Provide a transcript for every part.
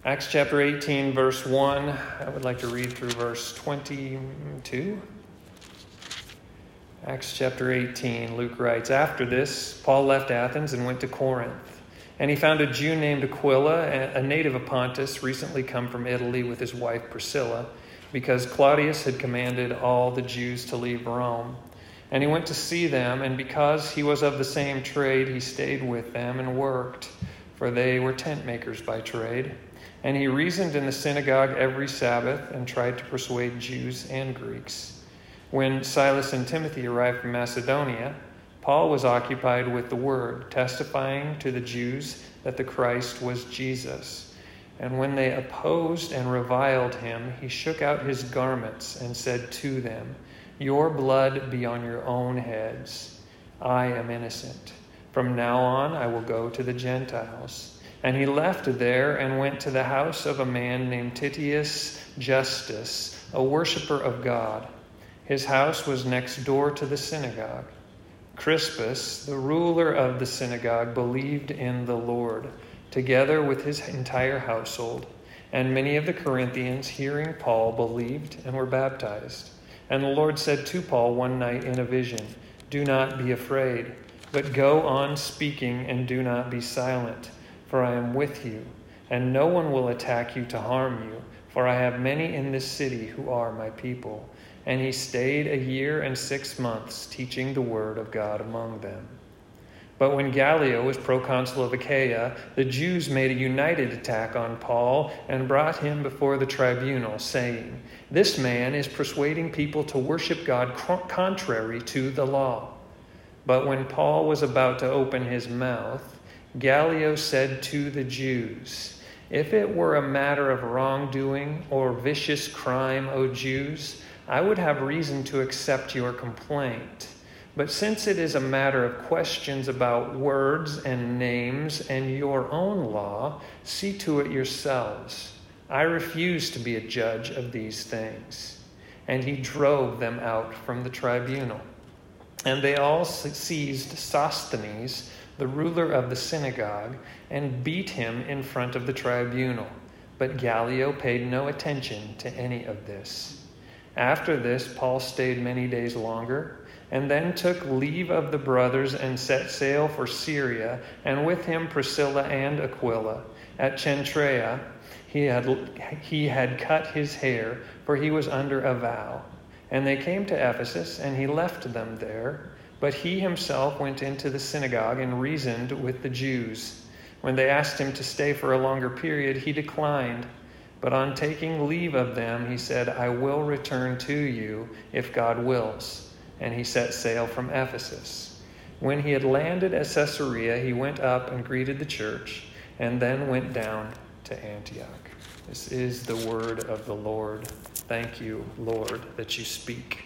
Acts chapter 18, verse 1. I would like to read through verse 22. Acts chapter 18, Luke writes, "After this, Paul left Athens and went to Corinth. And he found a Jew named Aquila, a native of Pontus, recently come from Italy with his wife Priscilla, because Claudius had commanded all the Jews to leave Rome. And he went to see them, and because he was of the same trade, he stayed with them and worked, for they were tent makers by trade. And he reasoned in the synagogue every Sabbath and tried to persuade Jews and Greeks. When Silas and Timothy arrived from Macedonia, Paul was occupied with the word, testifying to the Jews that the Christ was Jesus. And when they opposed and reviled him, he shook out his garments and said to them, 'Your blood be on your own heads. I am innocent. From now on I will go to the Gentiles.' And he left there and went to the house of a man named Titius Justus, a worshiper of God. His house was next door to the synagogue. Crispus, the ruler of the synagogue, believed in the Lord, together with his entire household. And many of the Corinthians, hearing Paul, believed and were baptized. And the Lord said to Paul one night in a vision, 'Do not be afraid, but go on speaking and do not be silent, for I am with you, and no one will attack you to harm you, for I have many in this city who are my people.' And he stayed 1 year and 6 months, teaching the word of God among them. But when Gallio was proconsul of Achaia, the Jews made a united attack on Paul and brought him before the tribunal, saying, 'This man is persuading people to worship God contrary to the law.' But when Paul was about to open his mouth, Gallio said to the Jews, 'If it were a matter of wrongdoing or vicious crime, O Jews, I would have reason to accept your complaint. But since it is a matter of questions about words and names and your own law, see to it yourselves. I refuse to be a judge of these things.' And he drove them out from the tribunal. And they all seized Sosthenes, the ruler of the synagogue, and beat him in front of the tribunal. But Gallio paid no attention to any of this. After this, Paul stayed many days longer, and then took leave of the brothers and set sail for Syria, and with him Priscilla and Aquila. At Cenchrea, he had cut his hair, for he was under a vow. And they came to Ephesus, and he left them there. But he himself went into the synagogue and reasoned with the Jews. When they asked him to stay for a longer period, he declined. But on taking leave of them, he said, 'I will return to you if God wills.' And he set sail from Ephesus. When he had landed at Caesarea, he went up and greeted the church, and then went down to Antioch." This is the word of the Lord. Thank you, Lord, that you speak.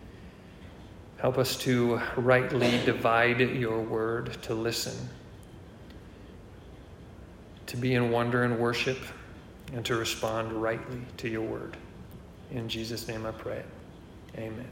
Help us to rightly divide your word, to listen, to be in wonder and worship, and to respond rightly to your word. In Jesus' name I pray. Amen.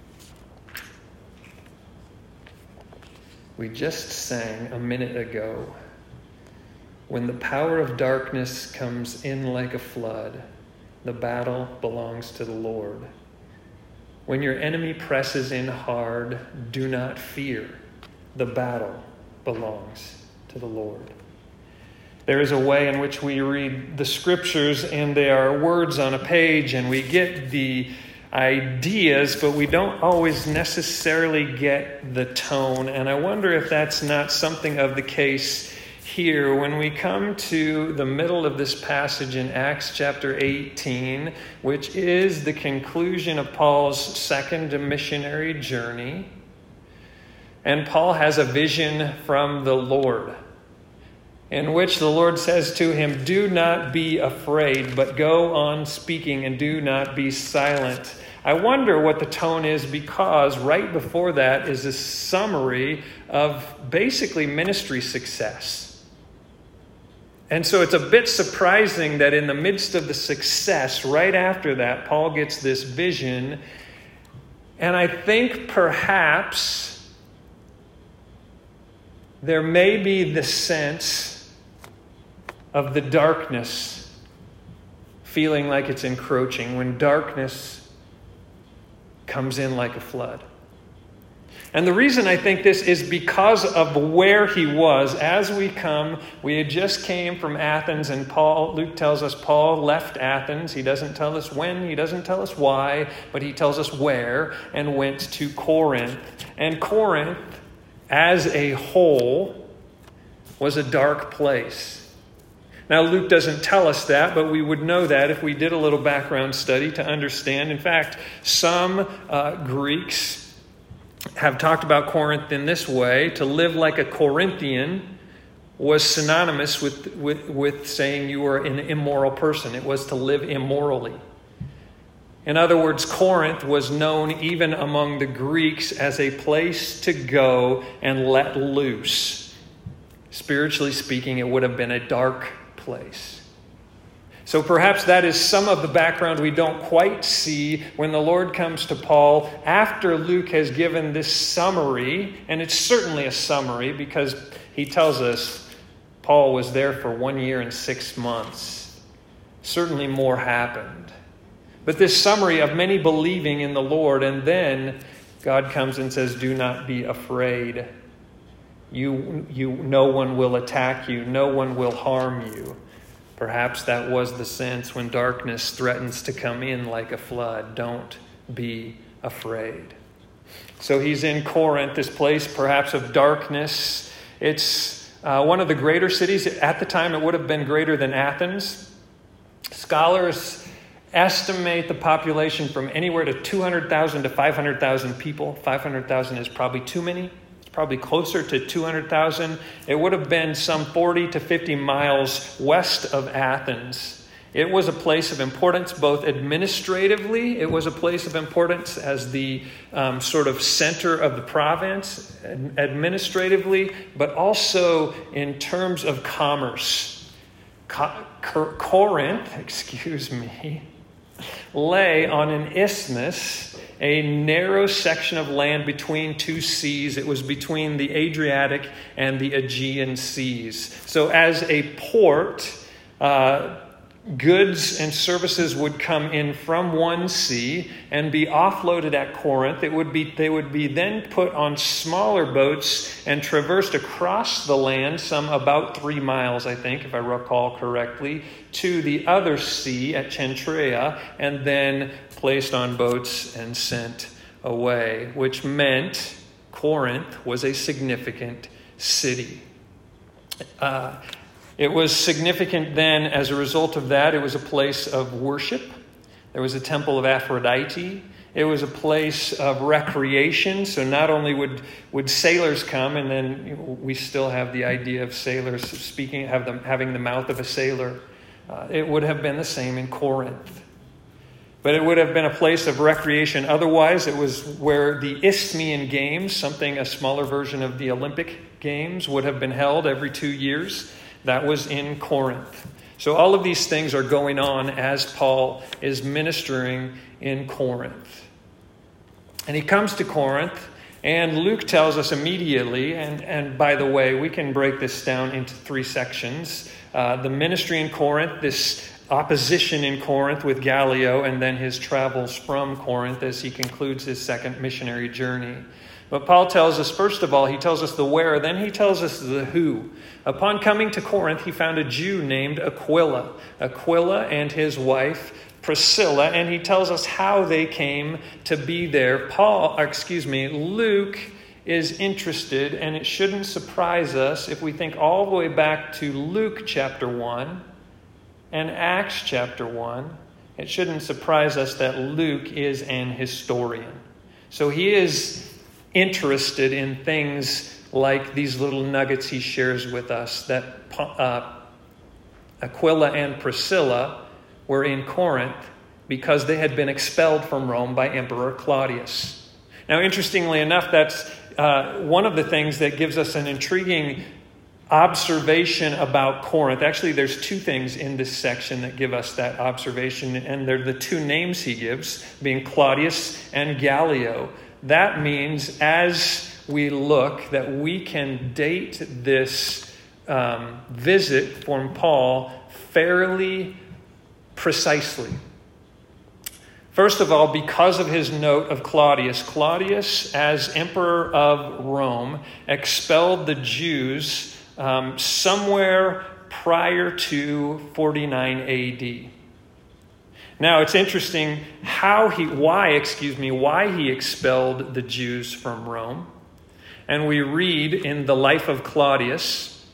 We just sang a minute ago, "When the power of darkness comes in like a flood, the battle belongs to the Lord. When your enemy presses in hard, do not fear. The battle belongs to the Lord." There is a way in which we read the scriptures, and they are words on a page, and we get the ideas, but we don't always necessarily get the tone. And I wonder if that's not something of the case here. When we come to the middle of this passage in Acts chapter 18, which is the conclusion of Paul's second missionary journey, and Paul has a vision from the Lord, in which the Lord says to him, "Do not be afraid, but go on speaking and do not be silent." I wonder what the tone is, because right before that is a summary of basically ministry success. And so it's a bit surprising that in the midst of the success, right after that, Paul gets this vision. And I think perhaps there may be the sense of the darkness feeling like it's encroaching, when darkness comes in like a flood. And the reason I think this is because of where he was. As we had just came from Athens, and Luke tells us Paul left Athens. He doesn't tell us when, he doesn't tell us why, but he tells us where, and went to Corinth. And Corinth, as a whole, was a dark place. Now, Luke doesn't tell us that, but we would know that if we did a little background study to understand. In fact, some Greeks have talked about Corinth in this way. To live like a Corinthian was synonymous with saying you were an immoral person. It was to live immorally. In other words, Corinth was known even among the Greeks as a place to go and let loose. Spiritually speaking, it would have been a dark place. So perhaps that is some of the background we don't quite see when the Lord comes to Paul after Luke has given this summary, and it's certainly a summary because he tells us Paul was there for 1 year and 6 months. Certainly more happened. But this summary of many believing in the Lord, and then God comes and says, do not be afraid. No one will attack you. No one will harm you. Perhaps that was the sense when darkness threatens to come in like a flood. Don't be afraid. So he's in Corinth, this place perhaps of darkness. It's one of the greater cities. At the time, it would have been greater than Athens. Scholars estimate the population from anywhere to 200,000 to 500,000 people. 500,000 is probably too many. Probably closer to 200,000. It would have been some 40 to 50 miles west of Athens. It was a place of importance both administratively. It was a place of importance as the sort of center of the province administratively, but also in terms of commerce. Corinth, lay on an isthmus, a narrow section of land between two seas. It was between the Adriatic and the Aegean seas. So as a port, goods and services would come in from one sea and be offloaded at Corinth. They would be then put on smaller boats and traversed across the land, some about 3 miles, I think, if I recall correctly, to the other sea at Cenchreae, and then placed on boats and sent away, which meant Corinth was a significant city. It was significant then as a result of that. It was a place of worship. There was a temple of Aphrodite. It was a place of recreation. So not only would sailors come, and then we still have the idea of sailors having the mouth of a sailor. It would have been the same in Corinth. But it would have been a place of recreation. Otherwise, it was where the Isthmian Games, a smaller version of the Olympic Games, would have been held every 2 years. That was in Corinth. So all of these things are going on as Paul is ministering in Corinth. And he comes to Corinth, and Luke tells us immediately, and by the way, we can break this down into 3 sections. The ministry in Corinth, this opposition in Corinth with Gallio, and then his travels from Corinth as he concludes his second missionary journey. But Paul tells us, first of all, he tells us the where, then he tells us the who. Upon coming to Corinth, he found a Jew named Aquila and his wife Priscilla, and he tells us how they came to be there. Luke is interested, and it shouldn't surprise us if we think all the way back to Luke chapter 1 and Acts chapter 1. It shouldn't surprise us that Luke is an historian. So he is interested in things like these little nuggets he shares with us, that Aquila and Priscilla were in Corinth because they had been expelled from Rome by Emperor Claudius. Now, interestingly enough, that's one of the things that gives us an intriguing observation about Corinth. Actually, there's 2 things in this section that give us that observation, and they're the 2 names he gives, being Claudius and Gallio. That means, as we look, that we can date this visit from Paul fairly precisely. First of all, because of his note of Claudius. Claudius, as emperor of Rome, expelled the Jews somewhere prior to 49 AD. Now, it's interesting why he expelled the Jews from Rome. And we read in the Life of Claudius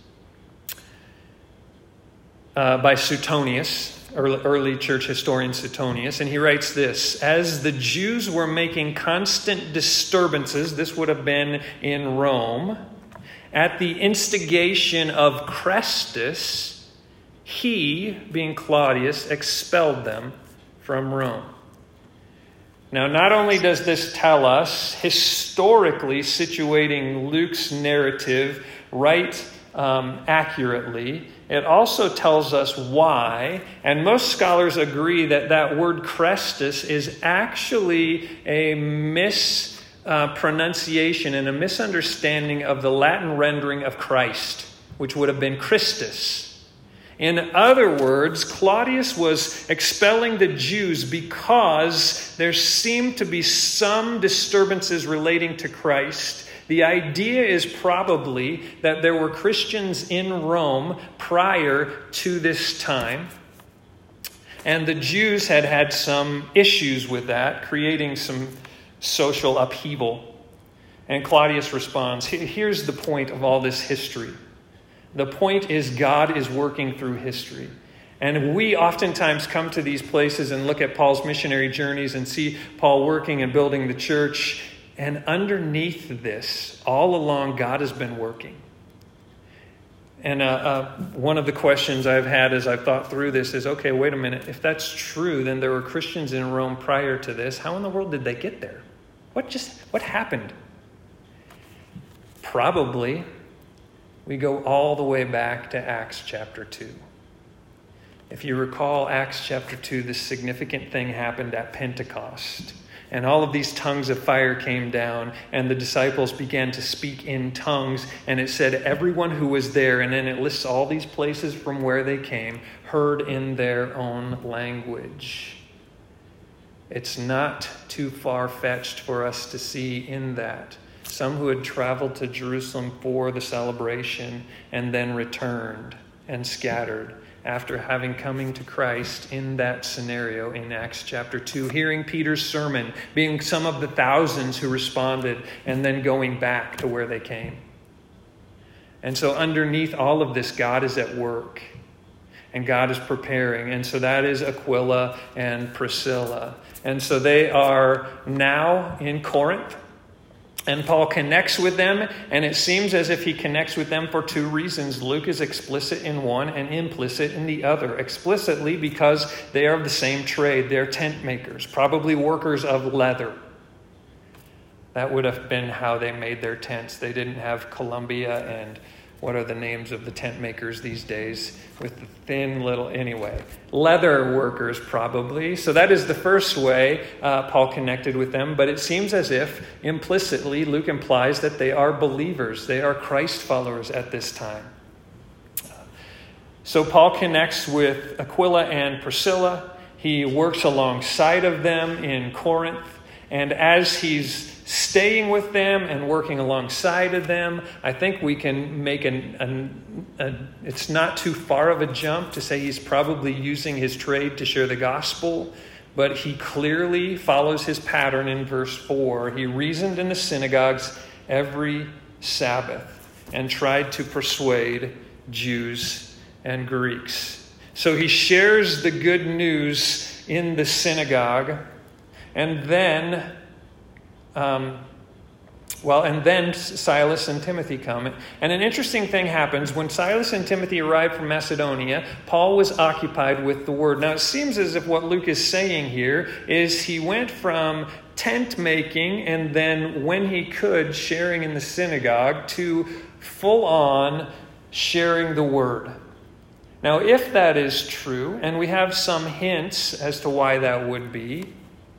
by Suetonius, early church historian Suetonius, and he writes this: as the Jews were making constant disturbances, this would have been in Rome, at the instigation of Chrestus, he, being Claudius, expelled them from Rome. Now, not only does this tell us, historically situating Luke's narrative right accurately, it also tells us why, and most scholars agree that that word Chrestus is actually a mispronunciation and a misunderstanding of the Latin rendering of Christ, which would have been Christus. In other words, Claudius was expelling the Jews because there seemed to be some disturbances relating to Christ. The idea is probably that there were Christians in Rome prior to this time, and the Jews had had some issues with that, creating some social upheaval. And Claudius responds, here's the point of all this history. The point is God is working through history. And we oftentimes come to these places and look at Paul's missionary journeys and see Paul working and building the church. And underneath this, all along, God has been working. And one of the questions I've had as I've thought through this is, okay, wait a minute. If that's true, then there were Christians in Rome prior to this. How in the world did they get there? What happened? Probably, we go all the way back to Acts chapter 2. If you recall Acts chapter 2, this significant thing happened at Pentecost. And all of these tongues of fire came down, and the disciples began to speak in tongues. And it said everyone who was there, and then it lists all these places from where they came, heard in their own language. It's not too far-fetched for us to see in that some who had traveled to Jerusalem for the celebration and then returned and scattered after having coming to Christ in that scenario in Acts chapter 2, hearing Peter's sermon, being some of the thousands who responded, and then going back to where they came. And so underneath all of this, God is at work, and God is preparing. And so that is Aquila and Priscilla. And so they are now in Corinth. And Paul connects with them, and it seems as if he connects with them for two reasons. Luke is explicit in one and implicit in the other. Explicitly because they are of the same trade. They're tent makers, probably workers of leather. That would have been how they made their tents. They didn't have Columbia and what are the names of the tent makers these days with the thin little, anyway. Leather workers, probably. So that is the first way Paul connected with them. But it seems as if implicitly Luke implies that they are believers. They are Christ followers at this time. So Paul connects with Aquila and Priscilla. He works alongside of them in Corinth. And as he's staying with them and working alongside of them, I think we can make it's not too far of a jump to say he's probably using his trade to share the gospel, but he clearly follows his pattern in verse 4. He reasoned in the synagogues every Sabbath and tried to persuade Jews and Greeks. So he shares the good news in the synagogue, and then Silas and Timothy come. And an interesting thing happens. When Silas and Timothy arrived from Macedonia, Paul was occupied with the word. Now, it seems as if what Luke is saying here is he went from tent making and then, when he could, sharing in the synagogue, to full-on sharing the word. Now, if that is true, and we have some hints as to why that would be,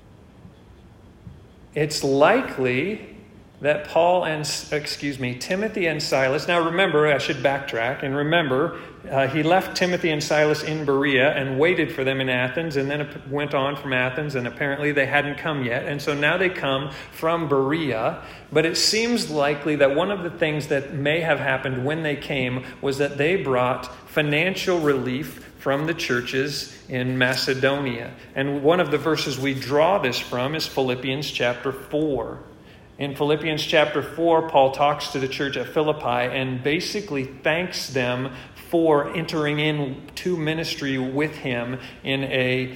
it's likely that Timothy and Silas, now remember, I should backtrack, and remember, he left Timothy and Silas in Berea and waited for them in Athens, and then went on from Athens, and apparently they hadn't come yet. And so now they come from Berea. But it seems likely that one of the things that may have happened when they came was that they brought financial relief from the churches in Macedonia. And one of the verses we draw this from is Philippians chapter 4. In Philippians chapter 4, Paul talks to the church at Philippi and basically thanks them for entering into ministry with him in a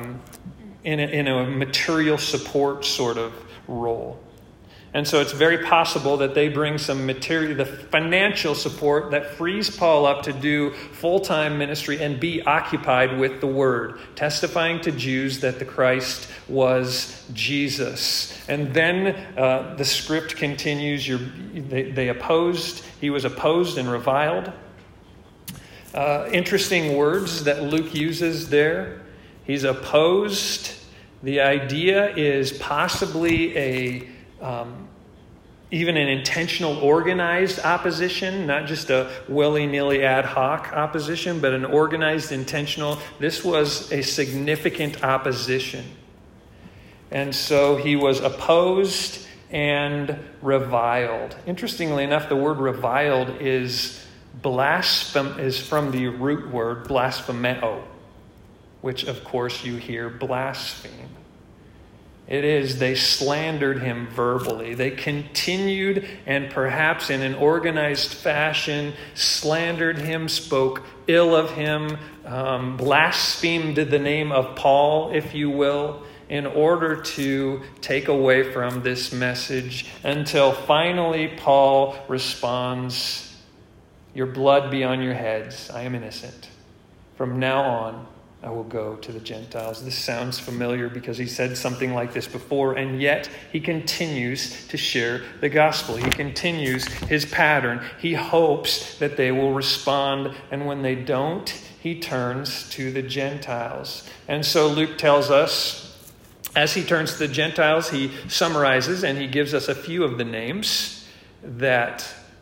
material support sort of role. And so it's very possible that they bring some material, the financial support that frees Paul up to do full-time ministry and be occupied with the word, testifying to Jews that the Christ was Jesus. And then the script continues. He was opposed and reviled. Interesting words that Luke uses there. He's opposed. The idea is possibly even an intentional, organized opposition, not just a willy-nilly ad hoc opposition, but an organized, intentional. This was a significant opposition. And so he was opposed and reviled. Interestingly enough, the word reviled is from the root word blasphemeo, which of course you hear blaspheme. It is, they slandered him verbally. They continued and perhaps in an organized fashion slandered him, spoke ill of him, blasphemed the name of Paul, if you will, in order to take away from this message until finally Paul responds, "Your blood be on your heads. I am innocent. From now on, I will go to the Gentiles." This sounds familiar because he said something like this before, and yet he continues to share the gospel. He continues his pattern. He hopes that they will respond, and when they don't, he turns to the Gentiles. And so Luke tells us, as he turns to the Gentiles, he summarizes and he gives us a few of the names that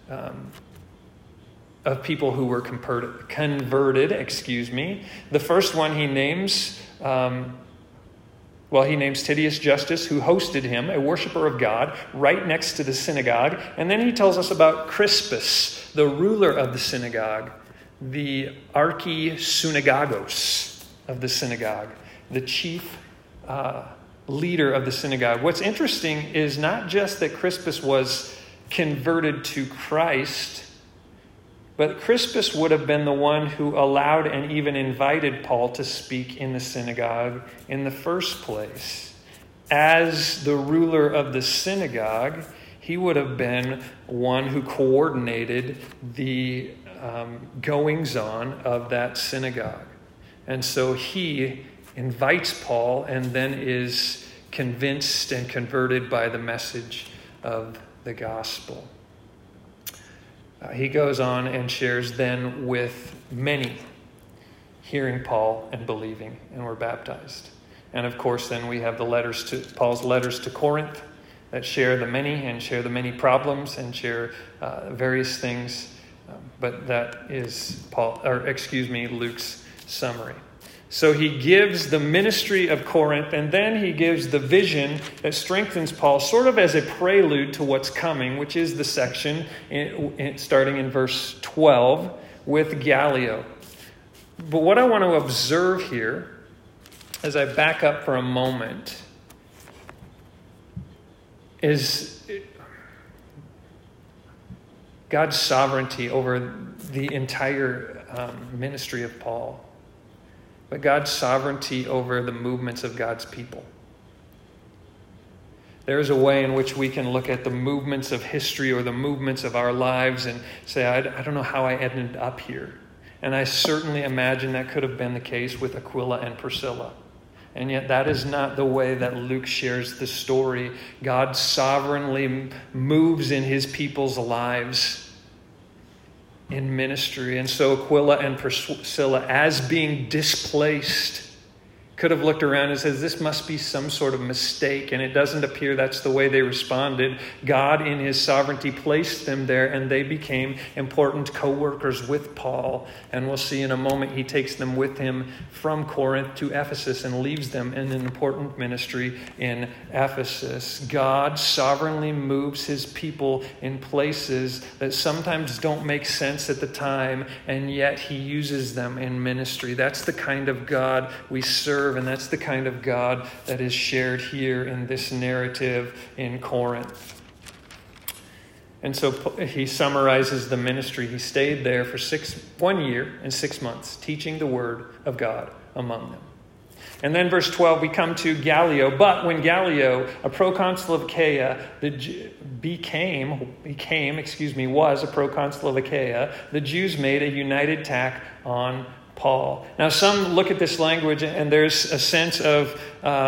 of people who were converted. The first one he names, he names Titius Justus, who hosted him, a worshiper of God, right next to the synagogue. And then he tells us about Crispus, the ruler of the synagogue, the archysynagogos of the synagogue, the chief leader of the synagogue. What's interesting is not just that Crispus was converted to Christ, but Crispus would have been the one who allowed and even invited Paul to speak in the synagogue in the first place. As the ruler of the synagogue, he would have been one who coordinated the goings-on of that synagogue. And so he invites Paul and then is convinced and converted by the message of the gospel. He goes on and shares then with many, hearing Paul and believing, and were baptized. And of course, then we have Paul's letters to Corinth that share the many problems and share various things. But that is Luke's summary. So he gives the ministry of Corinth, and then he gives the vision that strengthens Paul, sort of as a prelude to what's coming, which is the section starting in verse 12 with Gallio. But what I want to observe here, as I back up for a moment, is God's sovereignty over the entire ministry of Paul, but God's sovereignty over the movements of God's people. There is a way in which we can look at the movements of history or the movements of our lives and say, I don't know how I ended up here. And I certainly imagine that could have been the case with Aquila and Priscilla. And yet that is not the way that Luke shares the story. God sovereignly moves in his people's lives in ministry. And so Aquila and Priscilla, as being displaced could have looked around and says, this must be some sort of mistake, and it doesn't appear that's the way they responded. God, in his sovereignty, placed them there, and they became important co-workers with Paul. And we'll see in a moment he takes them with him from Corinth to Ephesus and leaves them in an important ministry in Ephesus. God sovereignly moves his people in places that sometimes don't make sense at the time, and yet he uses them in ministry. That's the kind of God we serve. And that's the kind of God that is shared here in this narrative in Corinth. And so he summarizes the ministry. He stayed there for 1 year and 6 months, teaching the word of God among them. And then verse 12, we come to Gallio. But when Gallio, a proconsul of Achaia, was a proconsul of Achaia, the Jews made a united attack on Paul. Now, some look at this language and there's a sense of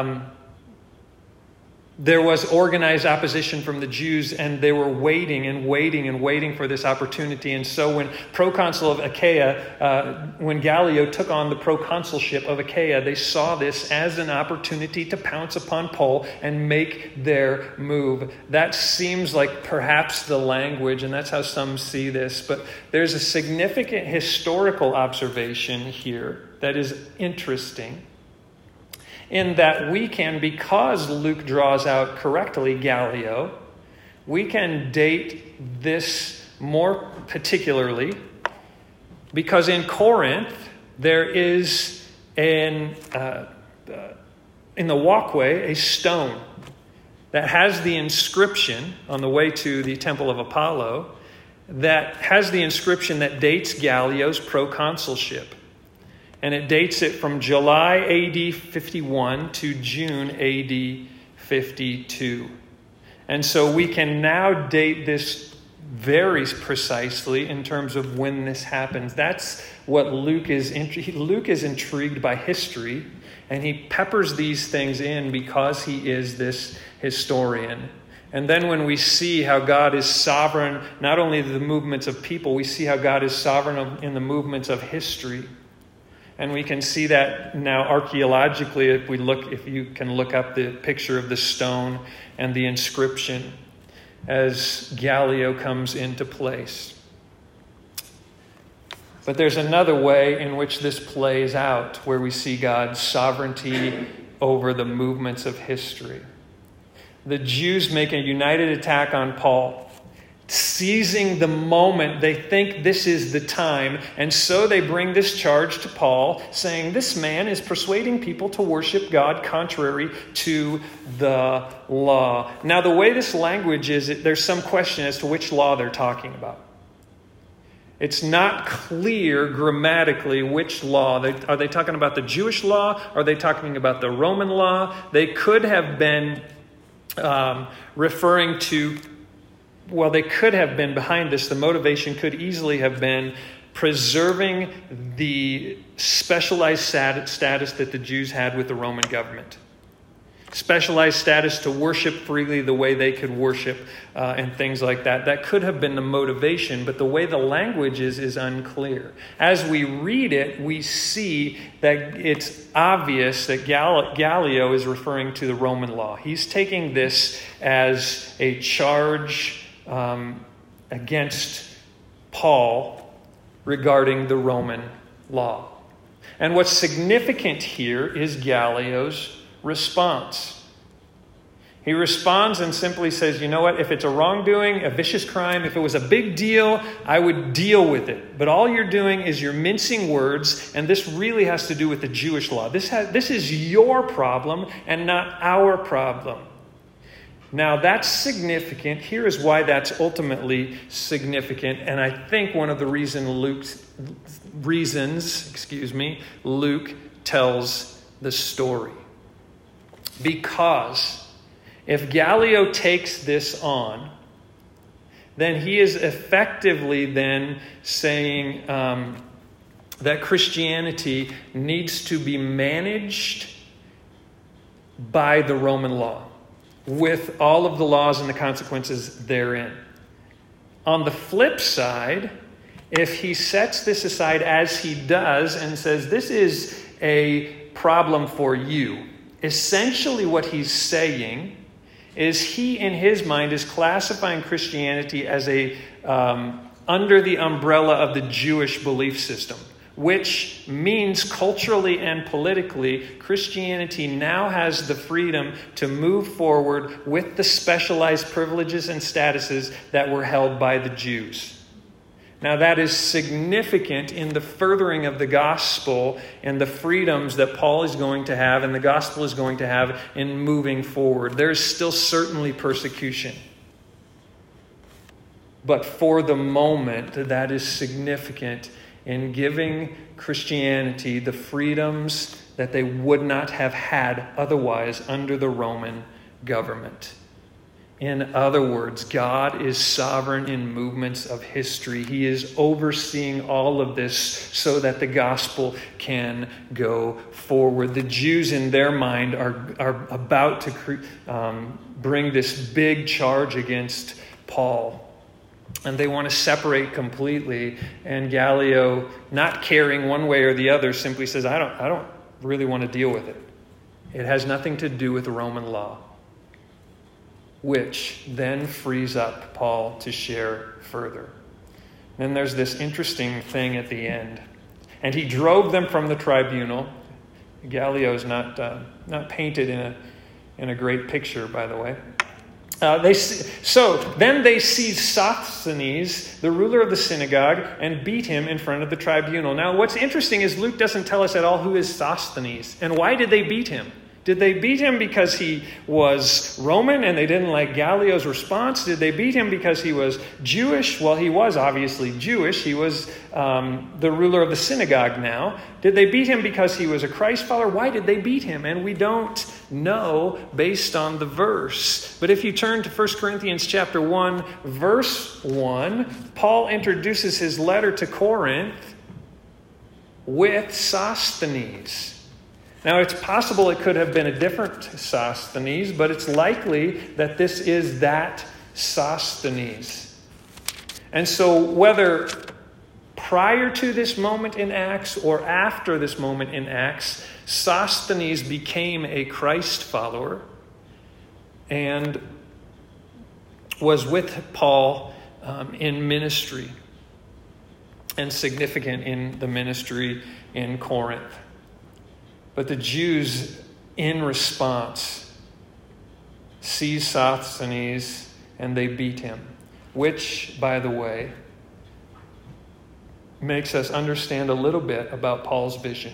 there was organized opposition from the Jews, and they were waiting for this opportunity. And so when proconsul of Achaia, when Gallio took on the proconsulship of Achaia, they saw this as an opportunity to pounce upon Paul and make their move. That seems like perhaps the language, and that's how some see this. But there's a significant historical observation here that is interesting, in that we can, because Luke draws out correctly Gallio, we can date this more particularly because in Corinth there is in the walkway a stone that has the inscription on the way to the Temple of Apollo, that has the inscription that dates Gallio's proconsulship. And it dates it from July AD 51 to June AD 52. And so we can now date this very precisely in terms of when this happens. That's what Luke is intrigued by history, and he peppers these things in because he is this historian. And then when we see how God is sovereign, not only the movements of people, we see how God is sovereign in the movements of history. And we can see that now archaeologically if you can look up the picture of the stone and the inscription as Gallio comes into place. But there's another way in which this plays out, where we see God's sovereignty over the movements of history. The Jews make a united attack on Paul, seizing the moment. They think this is the time, and so they bring this charge to Paul, saying this man is persuading people to worship God contrary to the law. Now, the way this language is, there's some question as to which law they're talking about. It's not clear grammatically which law. Are they talking about the Jewish law? Are they talking about the Roman law? They could have been referring to, well, they could have been behind this. The motivation could easily have been preserving the specialized status that the Jews had with the Roman government. Specialized status to worship freely the way they could worship and things like that. That could have been the motivation, but the way the language is unclear. As we read it, we see that it's obvious that Gallio is referring to the Roman law. He's taking this as a charge against Paul regarding the Roman law. And what's significant here is Gallio's response. He responds and simply says, you know what, if it's a wrongdoing, a vicious crime, if it was a big deal, I would deal with it. But all you're doing is you're mincing words, and this really has to do with the Jewish law. This is your problem and not our problem. Now, that's significant. Here is why that's ultimately significant. And I think one of the reasons Luke tells the story. Because if Gallio takes this on, then he is effectively then saying that Christianity needs to be managed by the Roman law, with all of the laws and the consequences therein. On the flip side, if he sets this aside as he does and says this is a problem for you. Essentially what he's saying is he, in his mind, is classifying Christianity as under the umbrella of the Jewish belief system, which means culturally and politically, Christianity now has the freedom to move forward with the specialized privileges and statuses that were held by the Jews. Now, that is significant in the furthering of the gospel and the freedoms that Paul is going to have and the gospel is going to have in moving forward. There's still certainly persecution. But for the moment, that is significant in giving Christianity the freedoms that they would not have had otherwise under the Roman government. In other words, God is sovereign in movements of history. He is overseeing all of this so that the gospel can go forward. The Jews in their mind are about to bring this big charge against Paul. And they want to separate completely. And Gallio, not caring one way or the other, simply says, I don't really want to deal with it. It has nothing to do with Roman law. Which then frees up Paul to share further. Then there's this interesting thing at the end. And he drove them from the tribunal. Gallio is not painted in a great picture, by the way. So then they seized Sosthenes, the ruler of the synagogue, and beat him in front of the tribunal. Now, what's interesting is Luke doesn't tell us at all who is Sosthenes and why did they beat him. Did they beat him because he was Roman and they didn't like Gallio's response? Did they beat him because he was Jewish? Well, he was obviously Jewish. He was the ruler of the synagogue now. Did they beat him because he was a Christ follower? Why did they beat him? And we don't know based on the verse. But if you turn to 1 Corinthians chapter 1, verse 1, Paul introduces his letter to Corinth with Sosthenes. Now, it's possible it could have been a different Sosthenes, but it's likely that this is that Sosthenes. And so whether prior to this moment in Acts or after this moment in Acts, Sosthenes became a Christ follower and was with Paul in ministry and significant in the ministry in Corinth. But the Jews, in response, seized Sosthenes and they beat him, which, by the way, makes us understand a little bit about Paul's vision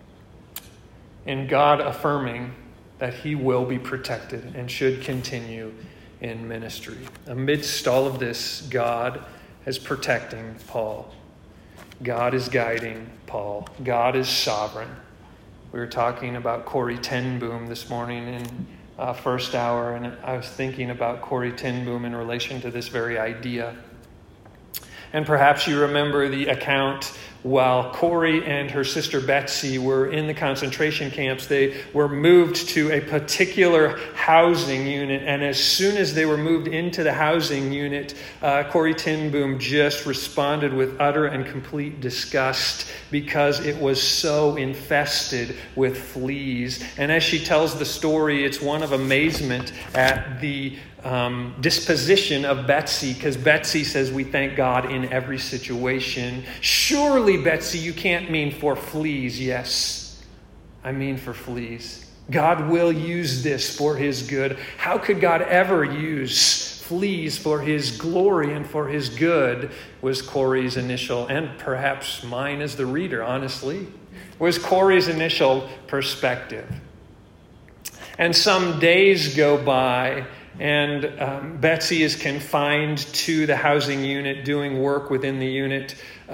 in God affirming that he will be protected and should continue in ministry. Amidst all of this, God is protecting Paul. God is guiding Paul. God is sovereign. We were talking about Corrie ten Boom this morning in first hour, and I was thinking about Corrie ten Boom in relation to this very idea. And perhaps you remember the account while Corrie and her sister Betsy were in the concentration camps. They were moved to a particular housing unit, and as soon as they were moved into the housing unit, Corrie ten Boom just responded with utter and complete disgust because it was so infested with fleas. And as she tells the story, it's one of amazement at the disposition of Betsy, because Betsy says, "We thank God in every situation." Surely, Betsy, you can't mean for fleas. Yes, I mean for fleas. God will use this for his good. How could God ever use fleas for his glory and for his good? Was Corrie's initial, and perhaps mine as the reader, honestly, was Corrie's initial perspective. And some days go by, and Betsy is confined to the housing unit, doing work within the unit.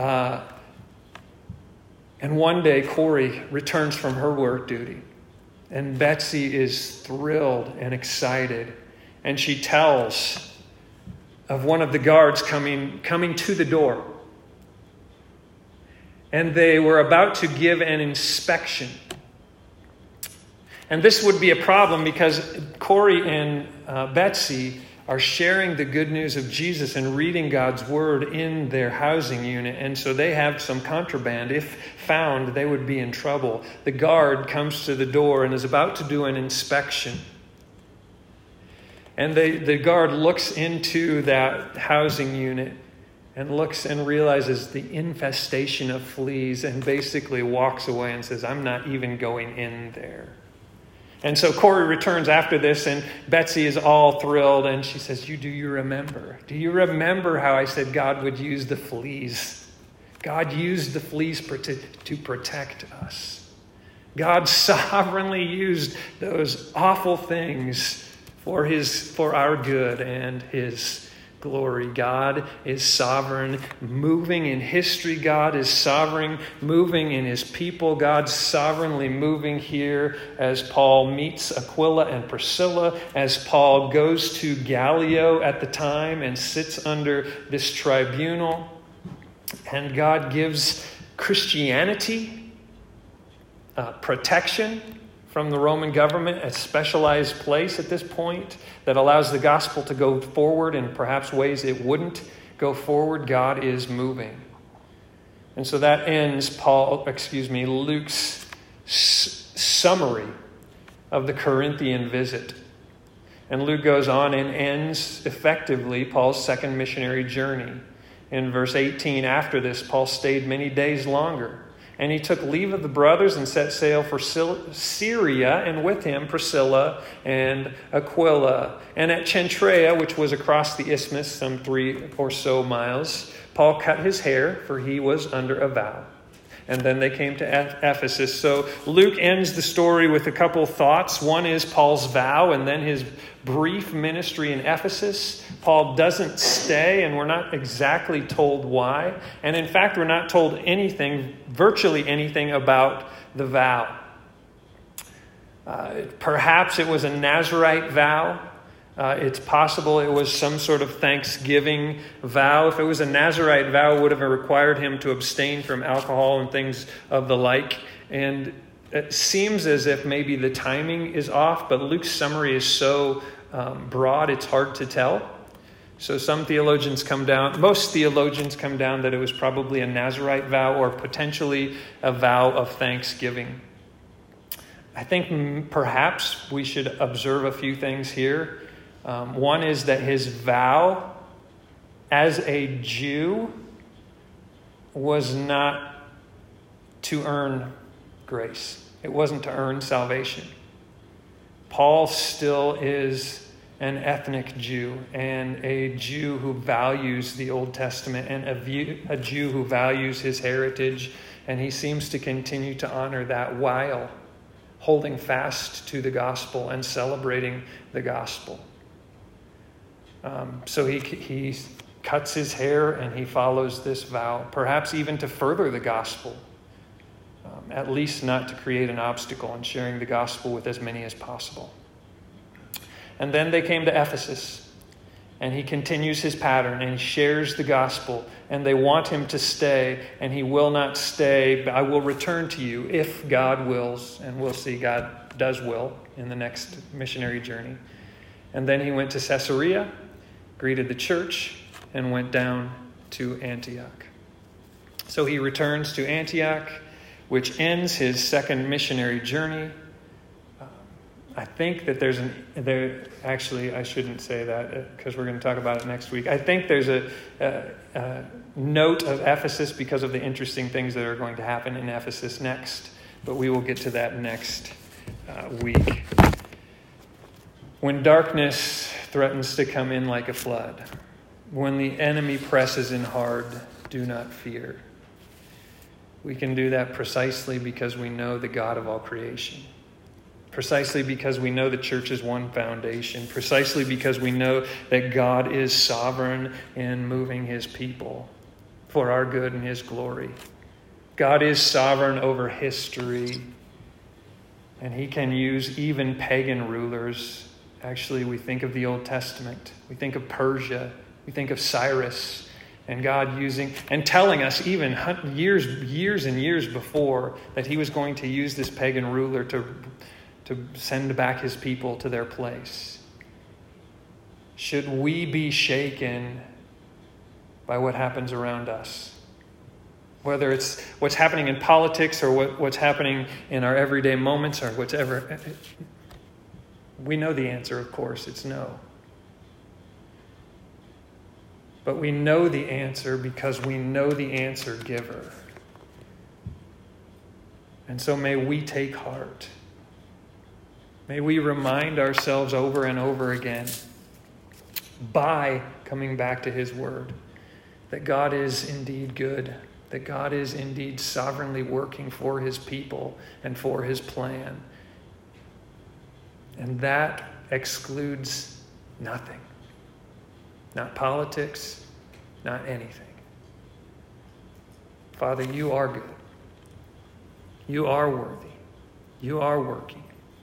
And one day, Corrie returns from her work duty. And Betsy is thrilled and excited. And she tells of one of the guards coming to the door. And they were about to give an inspection. And this would be a problem because Corrie and Betsy are sharing the good news of Jesus and reading God's word in their housing unit. And so they have some contraband. If found, they would be in trouble. The guard comes to the door and is about to do an inspection. And the guard looks into that housing unit and looks and realizes the infestation of fleas and basically walks away and says, I'm not even going in there. And so Corey returns after this, and Betsy is all thrilled, and she says, do you remember? Do you remember how I said God would use the fleas? God used the fleas to protect us. God sovereignly used those awful things for our good and his glory. God is sovereign, moving in history. God is sovereign, moving in his people. God's sovereignly moving here as Paul meets Aquila and Priscilla, as Paul goes to Gallio at the time and sits under this tribunal. And God gives Christianity protection from the Roman government, a specialized place at this point that allows the gospel to go forward in perhaps ways it wouldn't go forward. God is moving. And so that ends Luke's summary of the Corinthian visit. And Luke goes on and ends effectively Paul's second missionary journey. In verse 18, after this, Paul stayed many days longer. And he took leave of the brothers and set sail for Syria, and with him Priscilla and Aquila. And at Cenchrea, which was across the isthmus, some 3 or so miles, Paul cut his hair, for he was under a vow. And then they came to Ephesus. So Luke ends the story with a couple thoughts. One is Paul's vow and then his brief ministry in Ephesus. Paul doesn't stay, and we're not exactly told why. And in fact, we're not told virtually anything about the vow. Perhaps it was a Nazirite vow. It's possible it was some sort of Thanksgiving vow. If it was a Nazirite vow, it would have required him to abstain from alcohol and things of the like. And it seems as if maybe the timing is off, but Luke's summary is so broad, it's hard to tell. So most theologians come down that it was probably a Nazirite vow or potentially a vow of thanksgiving. I think perhaps we should observe a few things here. One is that his vow as a Jew was not to earn grace. It wasn't to earn salvation. Paul still is an ethnic Jew and a Jew who values the Old Testament and a Jew who values his heritage. And he seems to continue to honor that while holding fast to the gospel and celebrating the gospel. So he cuts his hair and he follows this vow, perhaps even to further the gospel, at least not to create an obstacle in sharing the gospel with as many as possible. And then they came to Ephesus, and he continues his pattern and he shares the gospel, and they want him to stay, and he will not stay. But I will return to you if God wills, and we'll see God does will in the next missionary journey. And then he went to Caesarea, greeted the church, and went down to Antioch. So he returns to Antioch, which ends his second missionary journey. I think that actually I shouldn't say that because we're going to talk about it next week. I think there's a note of Ephesus because of the interesting things that are going to happen in Ephesus next. But we will get to that next week. When darkness threatens to come in like a flood, when the enemy presses in hard, do not fear. We can do that precisely because we know the God of all creation. Precisely because we know the church is one foundation. Precisely because we know that God is sovereign in moving his people for our good and his glory. God is sovereign over history. And he can use even pagan rulers. Actually, we think of the Old Testament. We think of Persia. We think of Cyrus. And God using and telling us even years and years before that he was going to use this pagan ruler to send back his people to their place. should we be shaken by what happens around us? Whether it's what's happening in politics or what's happening in our everyday moments or whatever. We know the answer, of course. It's no. But we know the answer because we know the answer giver. And so may we take heart. May we remind ourselves over and over again, by coming back to his word, that God is indeed good, that God is indeed sovereignly working for his people and for his plan. And that excludes nothing. Not politics, not anything. Father, you are good. You are worthy. You are working.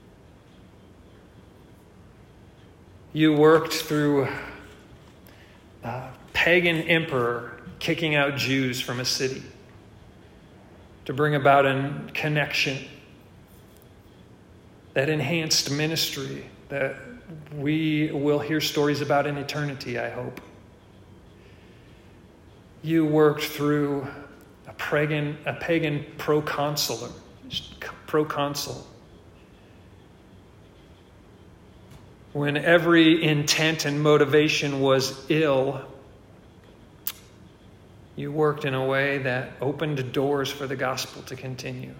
You worked through a pagan emperor kicking out Jews from a city to bring about a connection that enhanced ministry that we will hear stories about in eternity, I hope. You worked through a pagan proconsul, when every intent and motivation was ill. You worked in a way that opened doors for the gospel to continue.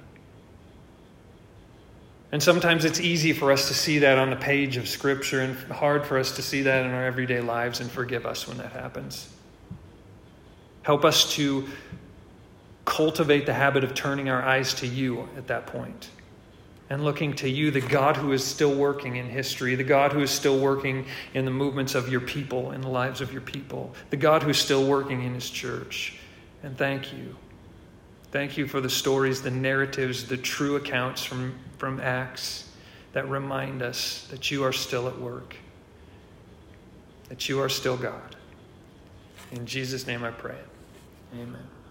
And sometimes it's easy for us to see that on the page of Scripture and hard for us to see that in our everyday lives, and forgive us when that happens. Help us to cultivate the habit of turning our eyes to you at that point and looking to you, the God who is still working in history, the God who is still working in the movements of your people, in the lives of your people, the God who is still working in his church. And thank you. Thank you for the stories, the narratives, the true accounts from Acts that remind us that you are still at work, that you are still God. In Jesus' name I pray. Amen.